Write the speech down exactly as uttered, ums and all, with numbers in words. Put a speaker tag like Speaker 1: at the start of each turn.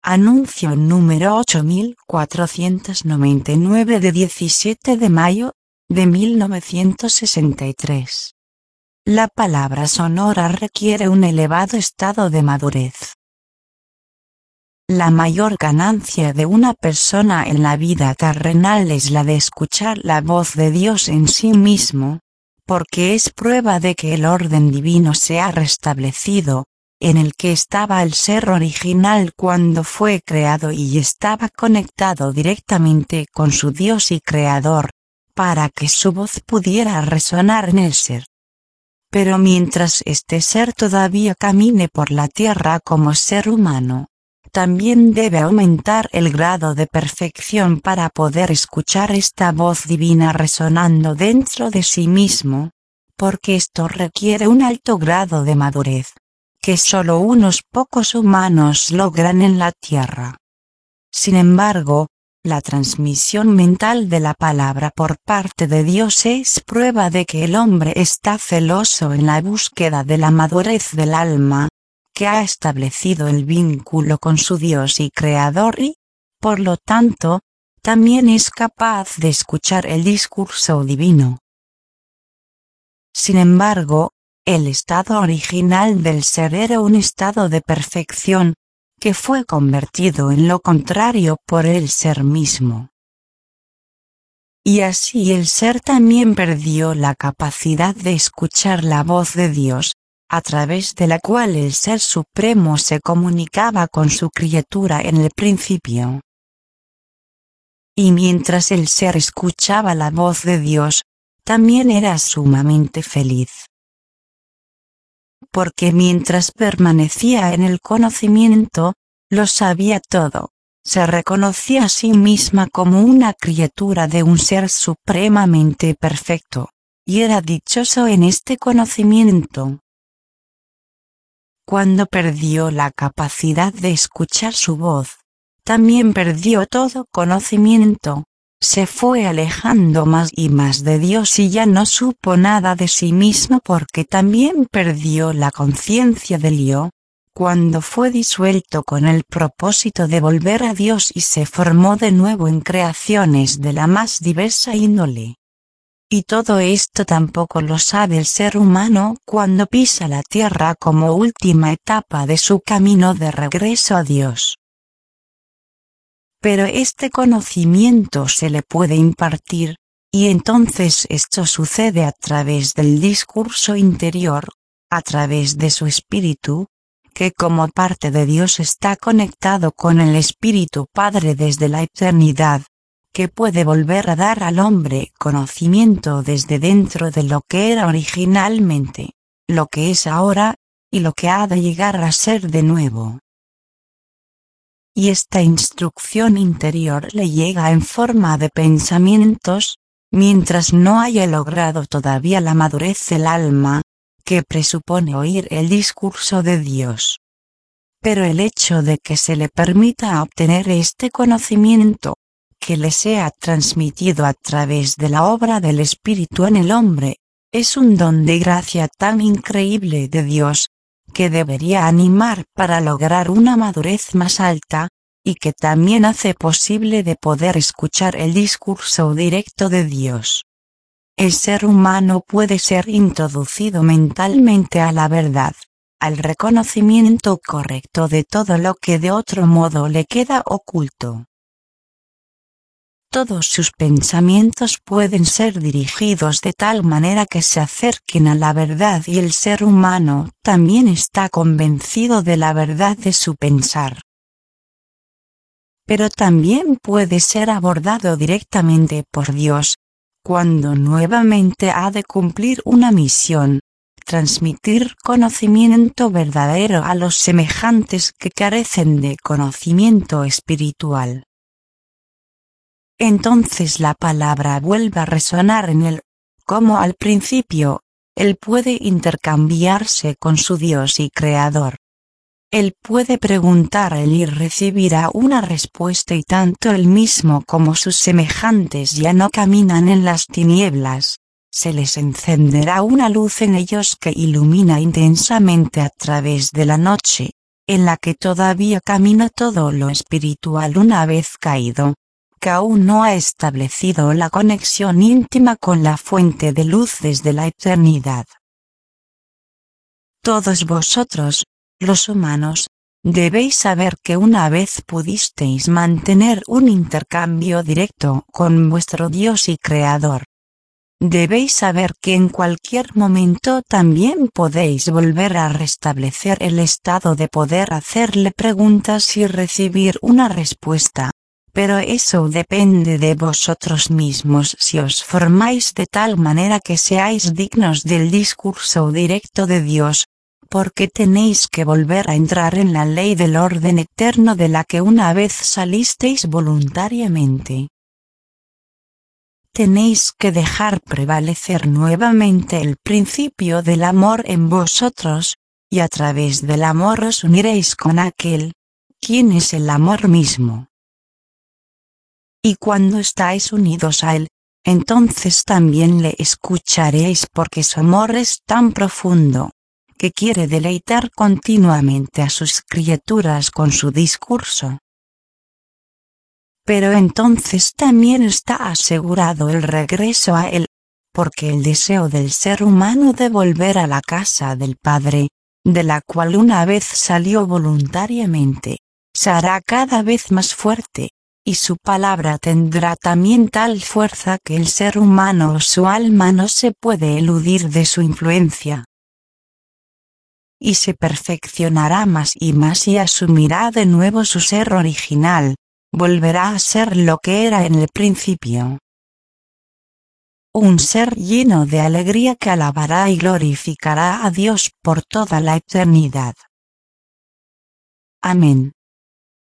Speaker 1: Anuncio número ocho mil cuatrocientos noventa y nueve de diecisiete de mayo de mil novecientos sesenta y tres. La palabra sonora requiere un elevado estado de madurez. La mayor ganancia de una persona en la vida terrenal es la de escuchar la voz de Dios en sí mismo, porque es prueba de que el orden divino se ha restablecido, en el que estaba el ser original cuando fue creado y estaba conectado directamente con su Dios y Creador, para que su voz pudiera resonar en el ser. Pero mientras este ser todavía camine por la tierra como ser humano, también debe aumentar el grado de perfección para poder escuchar esta voz divina resonando dentro de sí mismo, porque esto requiere un alto grado de madurez, que solo unos pocos humanos logran en la tierra. Sin embargo, la transmisión mental de la palabra por parte de Dios es prueba de que el hombre está celoso en la búsqueda de la madurez del alma, que ha establecido el vínculo con su Dios y Creador y, por lo tanto, también es capaz de escuchar el discurso divino. Sin embargo, el estado original del ser era un estado de perfección, que fue convertido en lo contrario por el ser mismo. Y así el ser también perdió la capacidad de escuchar la voz de Dios, a través de la cual el Ser Supremo se comunicaba con su criatura en el principio. Y mientras el ser escuchaba la voz de Dios, también era sumamente feliz. Porque mientras permanecía en el conocimiento, lo sabía todo, se reconocía a sí misma como una criatura de un ser supremamente perfecto, y era dichoso en este conocimiento. Cuando perdió la capacidad de escuchar su voz, también perdió todo conocimiento, se fue alejando más y más de Dios y ya no supo nada de sí mismo porque también perdió la conciencia del yo, cuando fue disuelto con el propósito de volver a Dios y se formó de nuevo en creaciones de la más diversa índole. Y todo esto tampoco lo sabe el ser humano cuando pisa la tierra como última etapa de su camino de regreso a Dios. Pero este conocimiento se le puede impartir, y entonces esto sucede a través del discurso interior, a través de su espíritu, que como parte de Dios está conectado con el Espíritu Padre desde la eternidad, que puede volver a dar al hombre conocimiento desde dentro de lo que era originalmente, lo que es ahora, y lo que ha de llegar a ser de nuevo. Y esta instrucción interior le llega en forma de pensamientos, mientras no haya logrado todavía la madurez del alma, que presupone oír el discurso de Dios. Pero el hecho de que se le permita obtener este conocimiento, que le sea transmitido a través de la obra del Espíritu en el hombre, es un don de gracia tan increíble de Dios, que debería animar para lograr una madurez más alta, y que también hace posible de poder escuchar el discurso directo de Dios. El ser humano puede ser introducido mentalmente a la verdad, al reconocimiento correcto de todo lo que de otro modo le queda oculto. Todos sus pensamientos pueden ser dirigidos de tal manera que se acerquen a la verdad y el ser humano también está convencido de la verdad de su pensar. Pero también puede ser abordado directamente por Dios, cuando nuevamente ha de cumplir una misión, transmitir conocimiento verdadero a los semejantes que carecen de conocimiento espiritual. Entonces la palabra vuelve a resonar en él, como al principio, él puede intercambiarse con su Dios y Creador. Él puede preguntar a él y recibirá una respuesta y tanto él mismo como sus semejantes ya no caminan en las tinieblas, se les encenderá una luz en ellos que ilumina intensamente a través de la noche, en la que todavía camina todo lo espiritual una vez caído, que aún no ha establecido la conexión íntima con la fuente de luz desde la eternidad. Todos vosotros, los humanos, debéis saber que una vez pudisteis mantener un intercambio directo con vuestro Dios y Creador. Debéis saber que en cualquier momento también podéis volver a restablecer el estado de poder hacerle preguntas y recibir una respuesta. Pero eso depende de vosotros mismos si os formáis de tal manera que seáis dignos del discurso directo de Dios, porque tenéis que volver a entrar en la ley del orden eterno de la que una vez salisteis voluntariamente. Tenéis que dejar prevalecer nuevamente el principio del amor en vosotros, y a través del amor os uniréis con aquel, quien es el amor mismo. Y cuando estáis unidos a él, entonces también le escucharéis porque su amor es tan profundo, que quiere deleitar continuamente a sus criaturas con su discurso. Pero entonces también está asegurado el regreso a él, porque el deseo del ser humano de volver a la casa del Padre, de la cual una vez salió voluntariamente, se hará cada vez más fuerte, y su palabra tendrá también tal fuerza que el ser humano o su alma no se puede eludir de su influencia. Y se perfeccionará más y más y asumirá de nuevo su ser original, volverá a ser lo que era en el principio. Un ser lleno de alegría que alabará y glorificará a Dios por toda la eternidad. Amén.